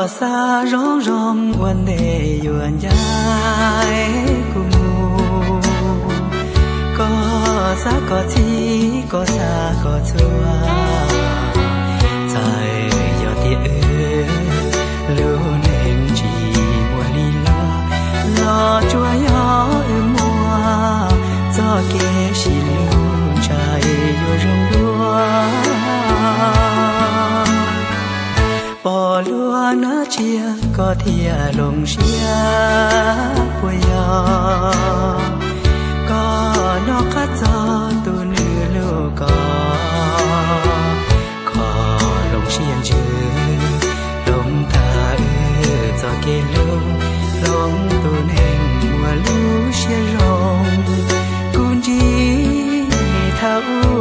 xa rong rongวันเดยวนย้ายกูก็ซาก็ทีก็ซาก็ชัวใจยอดที่lưu nên chỉ mùa đi lo chúa gió mùa gió kê chỉ lưu trái vô rong đua bỏ lúa nó chia có thìa lồng chia bùi gió có nó cắt gió tu nữ lưu có lồng xiên chữ lồng ta cho kê lưu lồng tu nên mùa lưu chia rong cún chi thâu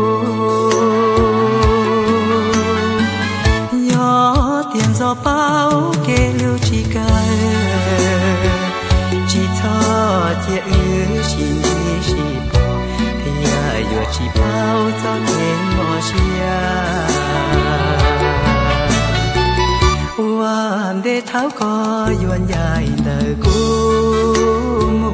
tiền gió bao kê lưu chỉ cay chỉ thọ chia chỉ bỏ thì giờ chỉ bao cho thêm mò chiaวันเดเท้าก็ยวนใหญ่เตอกูมู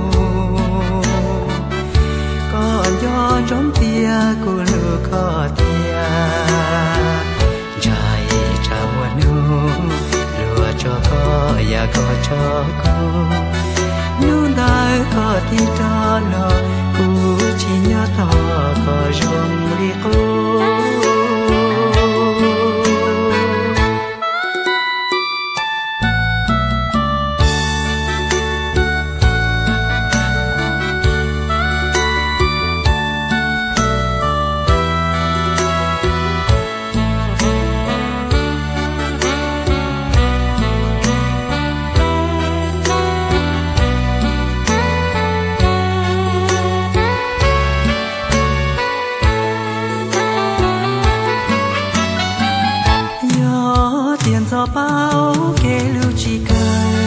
ก่อนย้อนร้องเตียกูลูกก็เตียใจชาวนูรัวจอก็อยากก็จอกูนู่นได้ก็ที่ตาลอกูชิญาต่อก็จงรีกูgió bao kê lưu chỉ cờ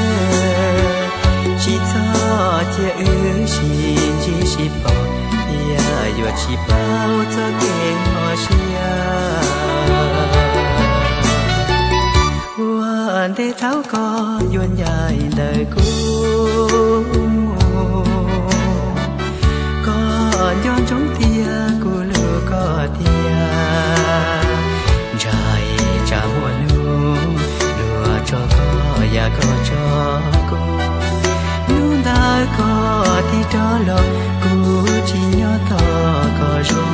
chỉ cho chia chỉ bỏ giờ chỉ bao cho kê mò chiaวันเดเท้าก็ยวนใหญ่เตอกูก่อนย้อนจงเตียกูลูกก็เตียใจจามัวนูcho có ya có cho cô nu đã có thì đó là cô chỉ nhớ thọ có rồi